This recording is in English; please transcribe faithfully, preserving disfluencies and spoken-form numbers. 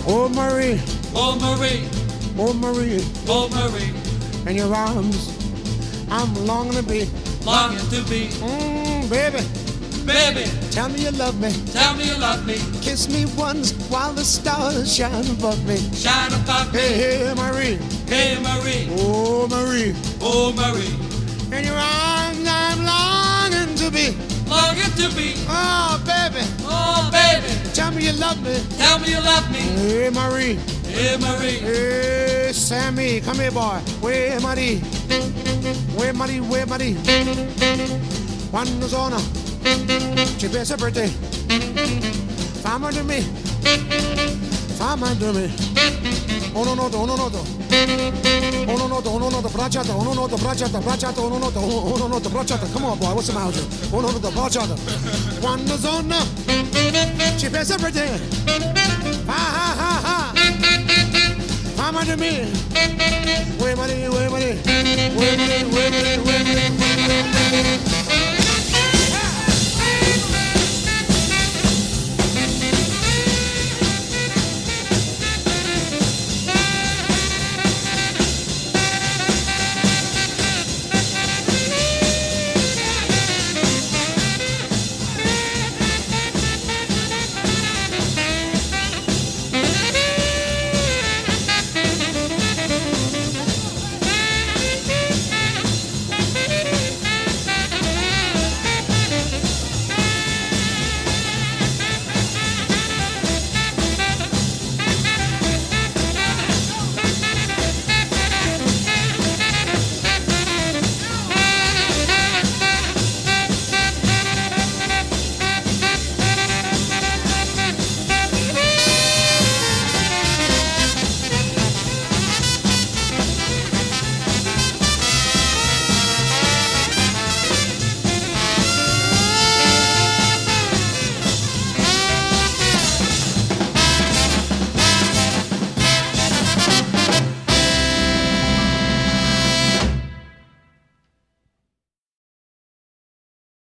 Oh Marie, Oh Marie, oh Marie, oh Marie, in your arms I'm longing to be. longing to be. Mmm, baby, Baby, tell me you love me. tell me you love me. Kiss me once while the stars shine above me. Shine above me. Hey, hey, Marie, Hey Marie, oh Marie, oh Marie, in your arms I'm longing to be. longing to be. Oh, baby, Oh baby, tell me you love me. tell me you love me. Hey, Marie, Hey Marie, hey, Sammy, come here, boy. Where Marie? Where Marie? Where Marie? Quando sono ci pensa per te. Fammi di me, fammi di me. Uno noto, uno noto. Uno noto, uno noto, bracciata, uno noto, bracciata, bracciata, uno noto, uno noto, bracciata. Come on, boy, what's the matter? Uno noto, bracciata. Quando sono ci pensa per te. Ha ha ha ha. Fammi di me. Where Marie? Where Marie? Where Marie? Where Marie? Where Marie?